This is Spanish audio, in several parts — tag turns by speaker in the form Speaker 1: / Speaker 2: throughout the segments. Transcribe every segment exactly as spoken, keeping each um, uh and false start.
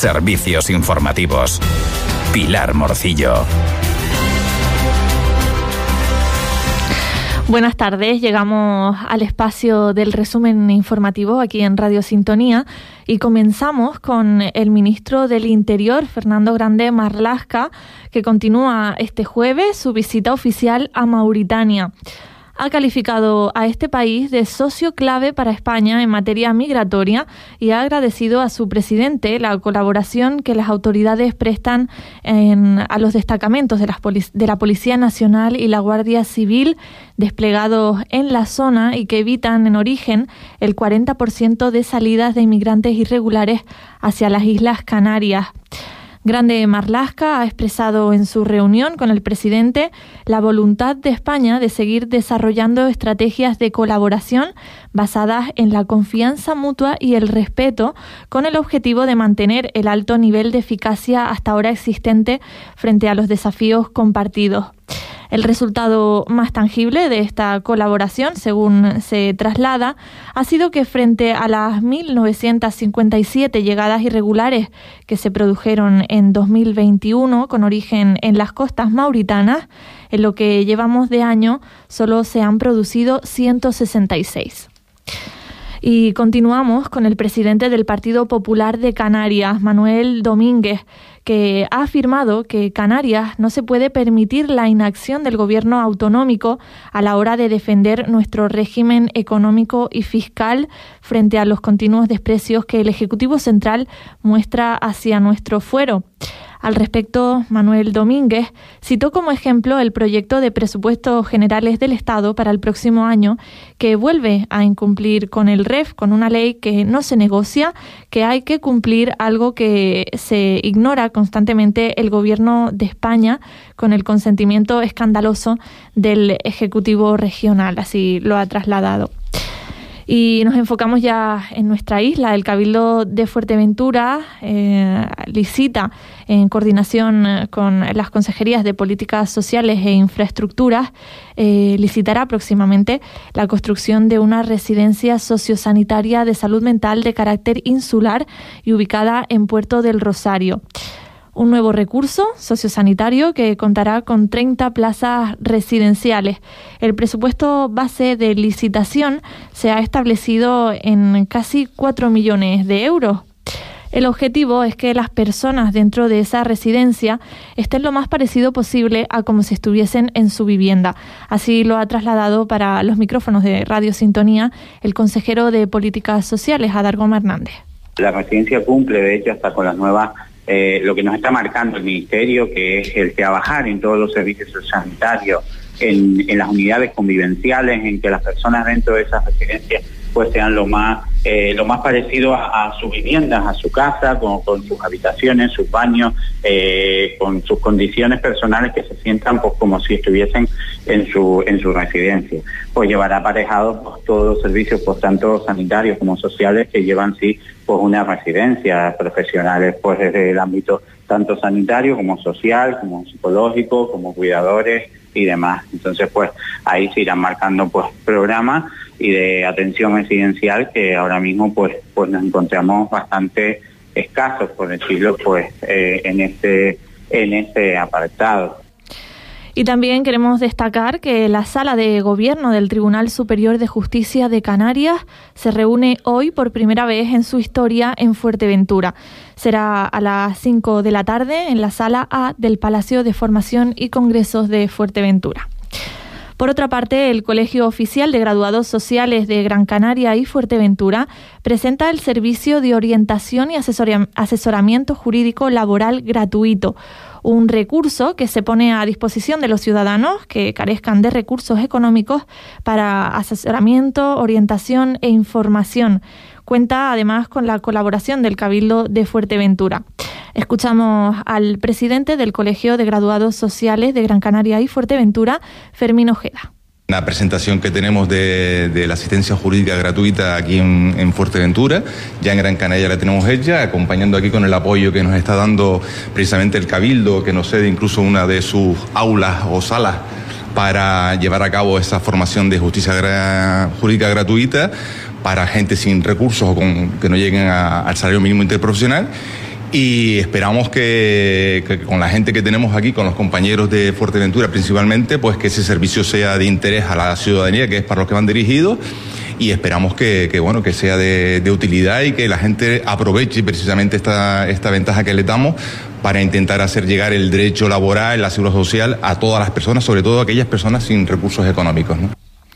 Speaker 1: Servicios informativos. Pilar Morcillo.
Speaker 2: Buenas tardes, llegamos al espacio del resumen informativo aquí en Radio Sintonía y comenzamos con el ministro del Interior, Fernando Grande Marlaska, que continúa este jueves su visita oficial a Mauritania. Ha calificado a este país de socio clave para España en materia migratoria y ha agradecido a su presidente la colaboración que las autoridades prestan en, a los destacamentos de, las polic- de la Policía Nacional y la Guardia Civil desplegados en la zona y que evitan en origen el cuarenta por ciento de salidas de inmigrantes irregulares hacia las Islas Canarias. Grande Marlaska ha expresado en su reunión con el presidente la voluntad de España de seguir desarrollando estrategias de colaboración basadas en la confianza mutua y el respeto, con el objetivo de mantener el alto nivel de eficacia hasta ahora existente frente a los desafíos compartidos. El resultado más tangible de esta colaboración, según se traslada, ha sido que frente a las mil novecientas cincuenta y siete llegadas irregulares que se produjeron en dos mil veintiuno con origen en las costas mauritanas, en lo que llevamos de año solo se han producido ciento sesenta y seis. Y continuamos con el presidente del Partido Popular de Canarias, Manuel Domínguez, que ha afirmado que Canarias no se puede permitir la inacción del gobierno autonómico a la hora de defender nuestro régimen económico y fiscal frente a los continuos desprecios que el Ejecutivo Central muestra hacia nuestro fuero. Al respecto, Manuel Domínguez citó como ejemplo el proyecto de presupuestos generales del Estado para el próximo año, que vuelve a incumplir con el R E F, con una ley que no se negocia, que hay que cumplir algo que se ignora constantemente el Gobierno de España con el consentimiento escandaloso del Ejecutivo Regional, así lo ha trasladado. Y nos enfocamos ya en nuestra isla. El Cabildo de Fuerteventura eh, licita, en coordinación con las consejerías de Políticas Sociales e Infraestructuras, eh, licitará próximamente la construcción de una residencia sociosanitaria de salud mental de carácter insular y ubicada en Puerto del Rosario. Un nuevo recurso sociosanitario que contará con treinta plazas residenciales. El presupuesto base de licitación se ha establecido en casi cuatro millones de euros. El objetivo es que las personas dentro de esa residencia estén lo más parecido posible a como si estuviesen en su vivienda. Así lo ha trasladado para los micrófonos de Radio Sintonía el consejero de Políticas Sociales, Adargoma Hernández.
Speaker 3: La residencia cumple, de hecho, hasta con las nuevas Eh, lo que nos está marcando el Ministerio, que es el trabajar en todos los servicios sanitarios, en, en las unidades convivenciales, en que las personas dentro de esas residencias pues sean lo más eh, lo más parecido a, a sus viviendas, a su casa, con, con sus habitaciones, sus baños, eh, con sus condiciones personales, que se sientan pues como si estuviesen en su en su residencia. Pues llevará aparejados pues, todos los servicios, pues tanto sanitarios como sociales, que llevan sí pues una residencia, profesionales pues desde el ámbito tanto sanitario como social, como psicológico, como cuidadores y demás. Entonces pues ahí se irán marcando pues programas y de atención residencial que ahora mismo pues pues nos encontramos bastante escasos, por decirlo, pues eh, en este en este apartado.
Speaker 2: Y también queremos destacar que la Sala de Gobierno del Tribunal Superior de Justicia de Canarias se reúne hoy por primera vez en su historia en Fuerteventura. Será a las cinco de la tarde en la Sala A del Palacio de Formación y Congresos de Fuerteventura. Por otra parte, el Colegio Oficial de Graduados Sociales de Gran Canaria y Fuerteventura presenta el servicio de orientación y asesoramiento jurídico laboral gratuito, un recurso que se pone a disposición de los ciudadanos que carezcan de recursos económicos para asesoramiento, orientación e información. Cuenta además con la colaboración del Cabildo de Fuerteventura. Escuchamos al presidente del Colegio de Graduados Sociales de Gran Canaria y Fuerteventura, Fermín Ojeda.
Speaker 4: Una presentación que tenemos de, de la asistencia jurídica gratuita aquí en, en Fuerteventura. Ya en Gran Canaria la tenemos hecha, acompañando aquí con el apoyo que nos está dando precisamente el Cabildo, que nos cede incluso una de sus aulas o salas para llevar a cabo esa formación de justicia gra- jurídica gratuita para gente sin recursos o con, que no lleguen a, al salario mínimo interprofesional. y esperamos que, que con la gente que tenemos aquí, con los compañeros de Fuerteventura principalmente, pues que ese servicio sea de interés a la ciudadanía, que es para los que van dirigidos, y esperamos que, que bueno, que sea de, de utilidad y que la gente aproveche precisamente esta, esta ventaja que le damos para intentar hacer llegar el derecho laboral, la seguridad social a todas las personas, sobre todo a aquellas personas sin recursos económicos, ¿no?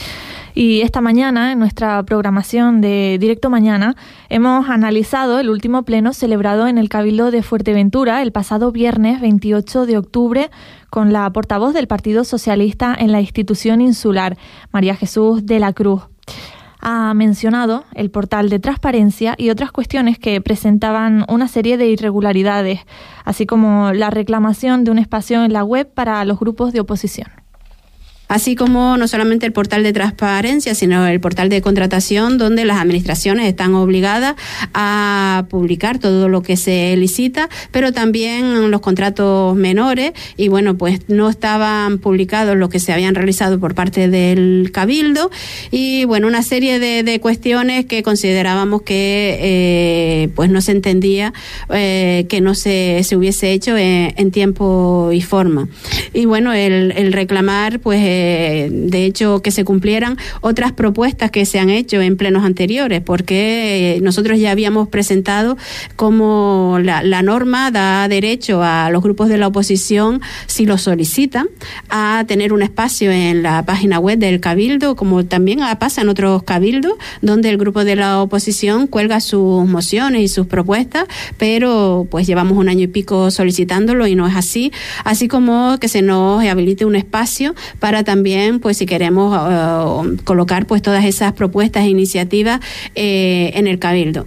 Speaker 2: Y esta mañana, en nuestra programación de Directo Mañana, hemos analizado el último pleno celebrado en el Cabildo de Fuerteventura el pasado viernes veintiocho de octubre con la portavoz del Partido Socialista en la institución insular, María Jesús de la Cruz. Ha mencionado el portal de transparencia y otras cuestiones que presentaban una serie de irregularidades, así como la reclamación de un espacio en la web para los grupos de oposición.
Speaker 5: Así como no solamente el portal de transparencia, sino el portal de contratación, donde las administraciones están obligadas a publicar todo lo que se licita, pero también los contratos menores, y bueno, pues no estaban publicados los que se habían realizado por parte del Cabildo, y bueno, una serie de, de cuestiones que considerábamos que eh, pues no se entendía eh, que no se, se hubiese hecho en, en tiempo y forma. Y bueno, el, el reclamar, pues eh, de hecho, que se cumplieran otras propuestas que se han hecho en plenos anteriores, porque nosotros ya habíamos presentado como la, la norma da derecho a los grupos de la oposición, si lo solicitan, a tener un espacio en la página web del Cabildo, como también pasa en otros cabildos, donde el grupo de la oposición cuelga sus mociones y sus propuestas, pero pues llevamos un año y pico solicitándolo y no es así, así como que se nos habilite un espacio para también, pues si queremos uh, colocar pues todas esas propuestas e iniciativas eh, en el Cabildo.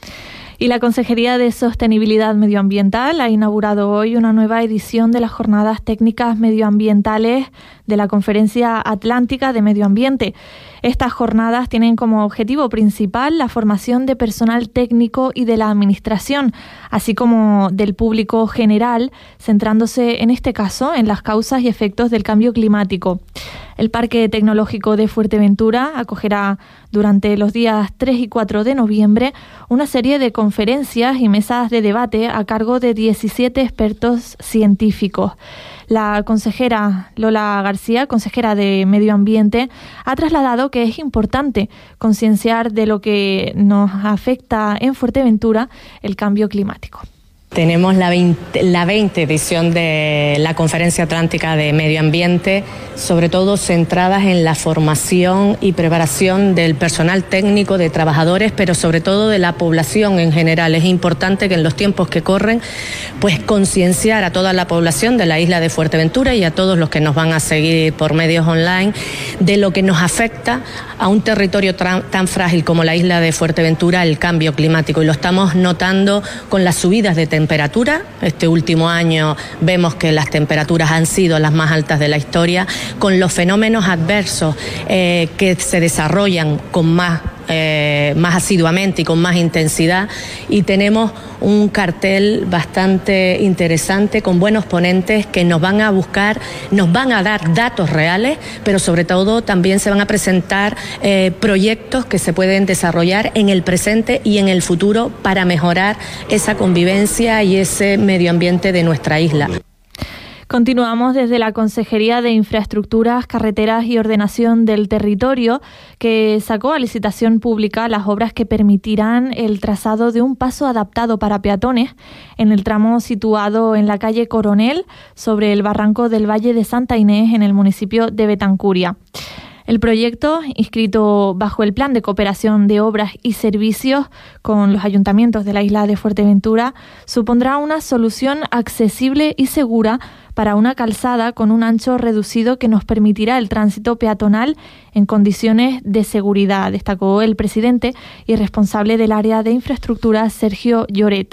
Speaker 2: Y la Consejería de Sostenibilidad Medioambiental ha inaugurado hoy una nueva edición de las Jornadas Técnicas Medioambientales de la Conferencia Atlántica de Medio Ambiente. Estas jornadas tienen como objetivo principal la formación de personal técnico y de la administración, así como del público general, centrándose en este caso en las causas y efectos del cambio climático. El Parque Tecnológico de Fuerteventura acogerá durante los días tres y cuatro de noviembre una serie de conferencias y mesas de debate a cargo de diecisiete expertos científicos. La consejera Lola García, consejera de Medio Ambiente, ha trasladado que es importante concienciar de lo que nos afecta en Fuerteventura el cambio climático.
Speaker 6: Tenemos la veinte, la veinte edición de la Conferencia Atlántica de Medio Ambiente, sobre todo centradas en la formación y preparación del personal técnico, de trabajadores, pero sobre todo de la población en general. Es importante que en los tiempos que corren, pues concienciar a toda la población de la isla de Fuerteventura y a todos los que nos van a seguir por medios online de lo que nos afecta a un territorio tan, tan frágil como la isla de Fuerteventura el cambio climático, y lo estamos notando con las subidas de temperatura. Este último año vemos que las temperaturas han sido las más altas de la historia, con los fenómenos adversos eh, que se desarrollan con más Eh, más asiduamente y con más intensidad, y tenemos un cartel bastante interesante con buenos ponentes que nos van a buscar, nos van a dar datos reales, pero sobre todo también se van a presentar eh, proyectos que se pueden desarrollar en el presente y en el futuro para mejorar esa convivencia y ese medio ambiente de nuestra isla.
Speaker 2: Continuamos desde la Consejería de Infraestructuras, Carreteras y Ordenación del Territorio, que sacó a licitación pública las obras que permitirán el trazado de un paso adaptado para peatones en el tramo situado en la calle Coronel, sobre el barranco del Valle de Santa Inés, en el municipio de Betancuria. El proyecto, inscrito bajo el Plan de Cooperación de Obras y Servicios con los ayuntamientos de la isla de Fuerteventura, supondrá una solución accesible y segura para una calzada con un ancho reducido que nos permitirá el tránsito peatonal en condiciones de seguridad, destacó el presidente y responsable del área de infraestructura, Sergio Lloret.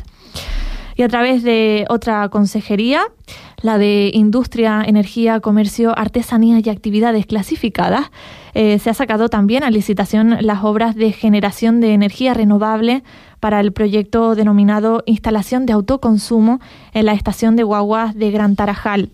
Speaker 2: Y a través de otra consejería, la de Industria, Energía, Comercio, Artesanía y Actividades Clasificadas, eh, se ha sacado también a licitación las obras de generación de energía renovable para el proyecto denominado Instalación de Autoconsumo en la estación de guaguas de Gran Tarajal.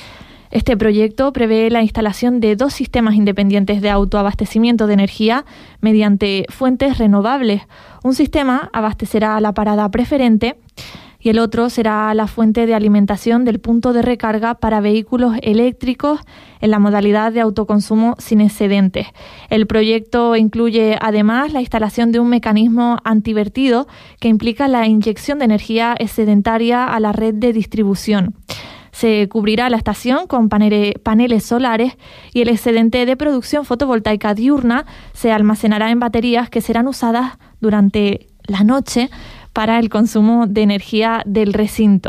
Speaker 2: Este proyecto prevé la instalación de dos sistemas independientes de autoabastecimiento de energía mediante fuentes renovables. Un sistema abastecerá a la parada preferente y el otro será la fuente de alimentación del punto de recarga para vehículos eléctricos en la modalidad de autoconsumo sin excedentes. El proyecto incluye además la instalación de un mecanismo antivertido que implica la inyección de energía excedentaria a la red de distribución. Se cubrirá la estación con paneles solares y el excedente de producción fotovoltaica diurna se almacenará en baterías que serán usadas durante la noche para el consumo de energía del recinto.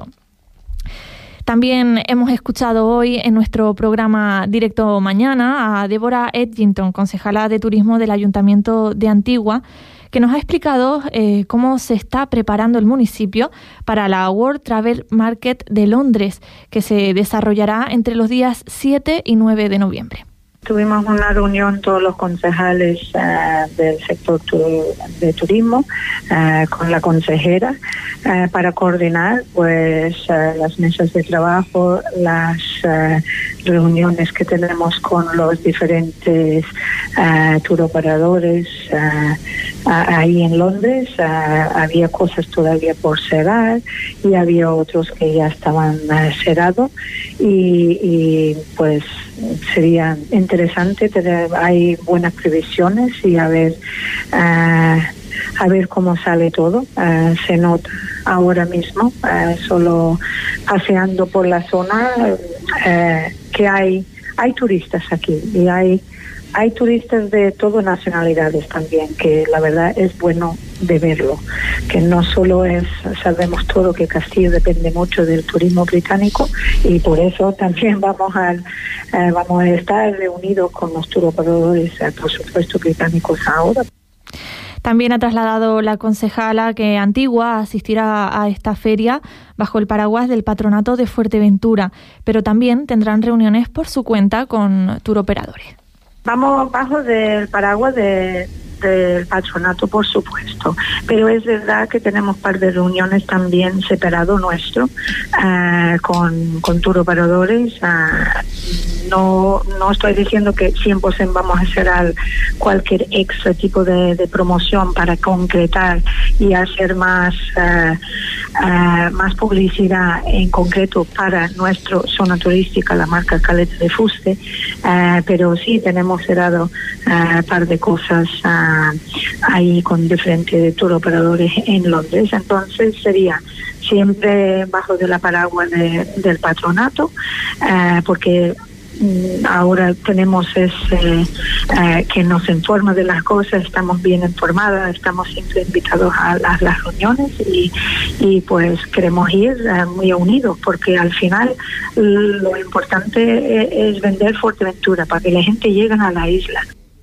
Speaker 2: También hemos escuchado hoy en nuestro programa Directo Mañana a Débora Edgington, concejala de Turismo del Ayuntamiento de Antigua, que nos ha explicado eh, cómo se está preparando el municipio para la World Travel Market de Londres, que se desarrollará entre los días siete y nueve de noviembre.
Speaker 7: Tuvimos una reunión todos los concejales uh, del sector tu, de turismo uh, con la consejera uh, para coordinar pues uh, las mesas de trabajo, las uh, reuniones que tenemos con los diferentes uh, turoperadores uh, ahí en Londres. Uh, había cosas todavía por cerrar y había otros que ya estaban uh, cerrados y, y pues sería interesante tener, hay buenas previsiones y a ver uh, a ver cómo sale todo. Uh, se nota ahora mismo uh, solo paseando por la zona uh, que hay hay turistas aquí y hay hay turistas de todas nacionalidades también, que la verdad es bueno de verlo, que no solo es, sabemos todo que Castilla depende mucho del turismo británico y por eso también vamos a eh, vamos a estar reunidos con los turoperadores, eh, por supuesto británicos ahora.
Speaker 2: También ha trasladado la concejala que Antigua asistirá a esta feria bajo el paraguas del Patronato de Fuerteventura, pero también tendrán reuniones por su cuenta con turoperadores.
Speaker 7: Vamos bajo del paraguas de, del patronato, por supuesto, pero es verdad que tenemos un par de reuniones también separado nuestro uh, con, con turoperadores. Uh, no no estoy diciendo que cien por ciento vamos a hacer al, cualquier extra tipo de, de promoción para concretar y hacer más uh, uh, más publicidad en concreto para nuestra zona turística, la marca Caleta de Fuste, uh, pero sí tenemos cerrado un uh, par de cosas uh, ahí con diferentes turoperadores en Londres. Entonces sería siempre bajo de la paraguas de, del patronato, uh, porque ahora tenemos ese eh, que nos informa de las cosas, estamos bien informadas, estamos siempre invitados a las, las reuniones y, y pues queremos ir eh, muy unidos, porque al final lo importante es, es vender Fuerteventura para que la gente llegue a la isla.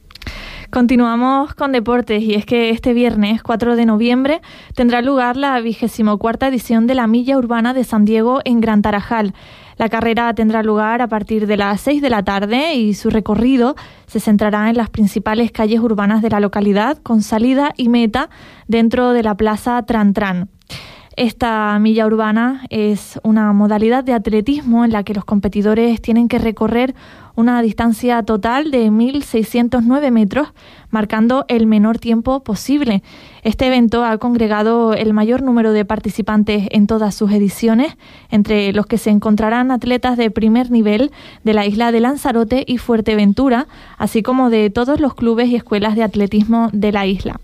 Speaker 2: Continuamos con deportes y es que este viernes cuatro de noviembre tendrá lugar la vigésimo cuarta edición de la Milla Urbana de San Diego en Gran Tarajal. La carrera tendrá lugar a partir de las seis de la tarde y su recorrido se centrará en las principales calles urbanas de la localidad, con salida y meta dentro de la Plaza Tran Tran. Esta milla urbana es una modalidad de atletismo en la que los competidores tienen que recorrer una distancia total de mil seiscientos nueve metros, marcando el menor tiempo posible. Este evento ha congregado el mayor número de participantes en todas sus ediciones, entre los que se encontrarán atletas de primer nivel de la isla de Lanzarote y Fuerteventura, así como de todos los clubes y escuelas de atletismo de la isla.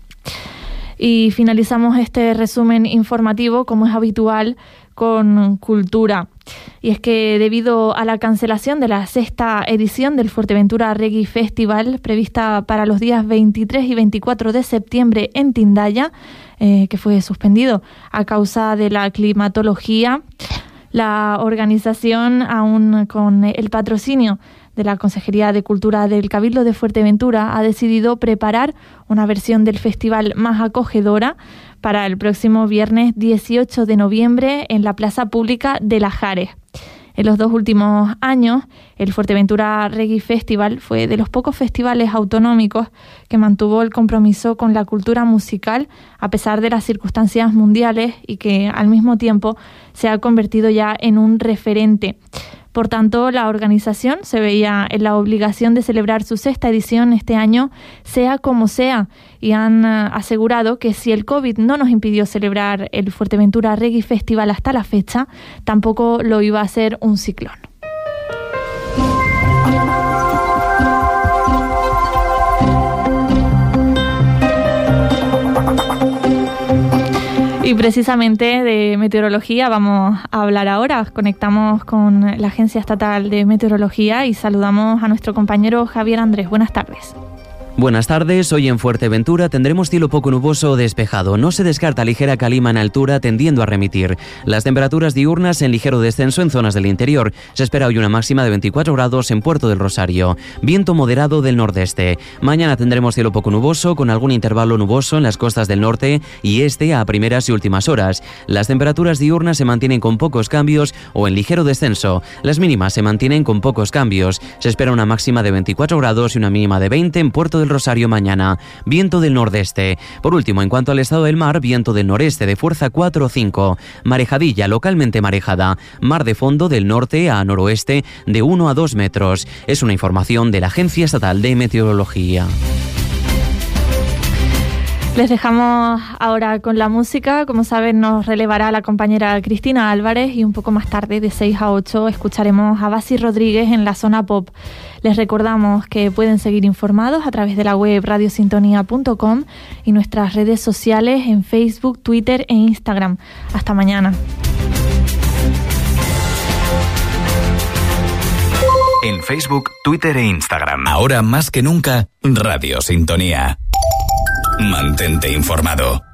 Speaker 2: Y finalizamos este resumen informativo, como es habitual, con cultura. Y es que debido a la cancelación de la sexta edición del Fuerteventura Reggae Festival, prevista para los días veintitrés y veinticuatro de septiembre en Tindaya, eh, que fue suspendido a causa de la climatología, la organización, aún con el patrocinio de la Consejería de Cultura del Cabildo de Fuerteventura, ha decidido preparar una versión del festival más acogedora para el próximo viernes dieciocho de noviembre en la Plaza Pública de Lajares. En los dos últimos años, el Fuerteventura Reggae Festival fue de los pocos festivales autonómicos que mantuvo el compromiso con la cultura musical a pesar de las circunstancias mundiales y que al mismo tiempo se ha convertido ya en un referente. Por tanto, la organización se veía en la obligación de celebrar su sexta edición este año, sea como sea, y han uh, asegurado que si el COVID no nos impidió celebrar el Fuerteventura Reggae Festival hasta la fecha, tampoco lo iba a hacer un ciclón. Y precisamente de meteorología vamos a hablar ahora. Conectamos con la Agencia Estatal de Meteorología y saludamos a nuestro compañero Javier Andrés. Buenas tardes.
Speaker 8: Buenas tardes, hoy en Fuerteventura tendremos cielo poco nuboso o despejado. No se descarta ligera calima en altura tendiendo a remitir. Las temperaturas diurnas en ligero descenso en zonas del interior. Se espera hoy una máxima de veinticuatro grados en Puerto del Rosario. Viento moderado del nordeste. Mañana tendremos cielo poco nuboso con algún intervalo nuboso en las costas del norte y este a primeras y últimas horas. Las temperaturas diurnas se mantienen con pocos cambios o en ligero descenso. Las mínimas se mantienen con pocos cambios. Se espera una máxima de veinticuatro grados y una mínima de veinte en Puerto del Rosario mañana. Viento del nordeste. Por último, en cuanto al estado del mar, viento del noreste de fuerza cuatro o cinco. Marejadilla localmente marejada. Mar de fondo del norte a noroeste de uno a dos metros. Es una información de la Agencia Estatal de Meteorología.
Speaker 2: Les dejamos ahora con la música. Como saben, nos relevará la compañera Cristina Álvarez y un poco más tarde, de seis a ocho, escucharemos a Basi Rodríguez en la zona pop. Les recordamos que pueden seguir informados a través de la web radio sintonía punto com y nuestras redes sociales en Facebook, Twitter e Instagram. Hasta mañana.
Speaker 1: En Facebook, Twitter e Instagram. Ahora más que nunca, Radio Sintonía. Mantente informado.